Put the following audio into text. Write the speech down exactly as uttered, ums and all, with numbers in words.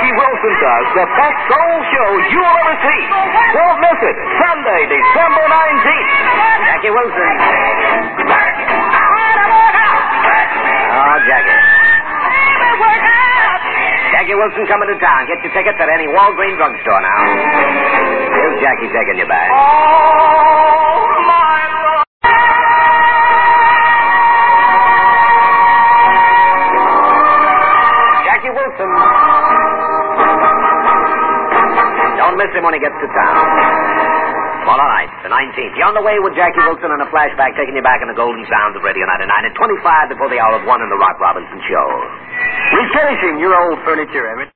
Jackie Wilson does the best soul show you'll ever see. Don't miss it. Sunday, December nineteenth. Jackie Wilson. Oh, Jackie. Jackie Wilson coming to town. Get your tickets at any Walgreens drugstore now. Here's Jackie taking you back. Oh, my Lord. Jackie Wilson. Don't miss him when he gets to town. Well, all right, the nineteenth. You're on the way with Jackie Wilson and a flashback taking you back in the golden sounds of Radio ninety-nine at twenty-five before the hour of one in the Rock Robinson Show. Refinishing your old furniture, Emmett.